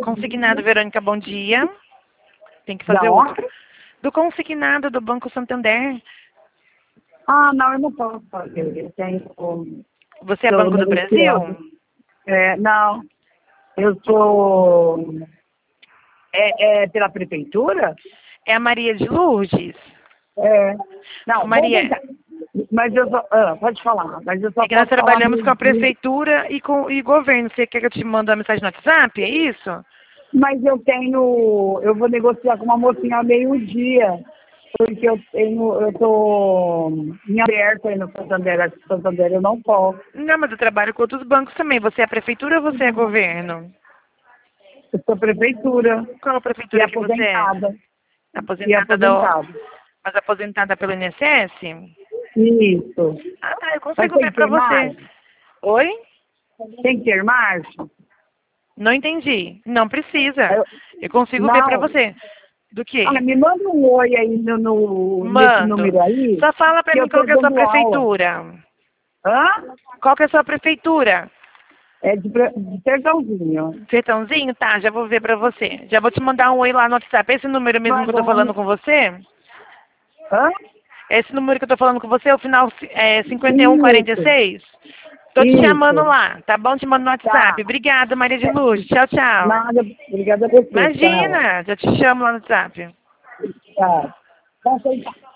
Consignado, Verônica, bom dia. Tem que fazer Da outro. onde? Do consignado do Banco Santander. Ah, não, eu não posso fazer. Eu tenho... Você é tô Banco do Brasil? negociando. Não, eu sou... É pela prefeitura? É a Maria de Lourdes? É. Não, Maria, vou tentar. Mas eu só... pode falar, mas eu só é que nós posso falar trabalhamos com a meio-dia. prefeitura e governo. Você quer que eu te mande uma mensagem no WhatsApp? É isso? Mas eu vou negociar com uma mocinha ao meio-dia, porque eu tô em aberto aí no Santander, acho que Santander eu não posso. Não, mas eu trabalho com outros bancos também. Você é a prefeitura ou você é governo? Eu sou prefeitura Qual a e prefeitura que você é? aposentada. E Aposentada aposentada. Mas aposentada pelo INSS? Isso. Ah, tá. Eu Mas consigo tem ver que pra ter você. marcha? Oi? Tem que ter marcha? Não entendi. Não precisa. Eu- Eu consigo ver pra Não. você. Do quê? Me manda um oi aí nesse Mando. número aí, Só fala pra que mim eu qual tô que é a sua dando aula. prefeitura. Hã? Qual que é a sua prefeitura? É de Sertãozinho. Sertãozinho? Tá, já vou ver pra você. Já vou te mandar um oi lá no WhatsApp. É esse número mesmo que eu Manda tô falando um... com você? Hã? É esse número que eu tô falando com você, o final é Isso. 5146? Tô te chamando Isso. lá, tá bom? Te mando no Tá. WhatsApp. Obrigada, Maria de Luz. Tchau, tchau. Nada. Obrigada a você. Tchau. Imagina, já te chamo lá no WhatsApp. Tchau. Tá,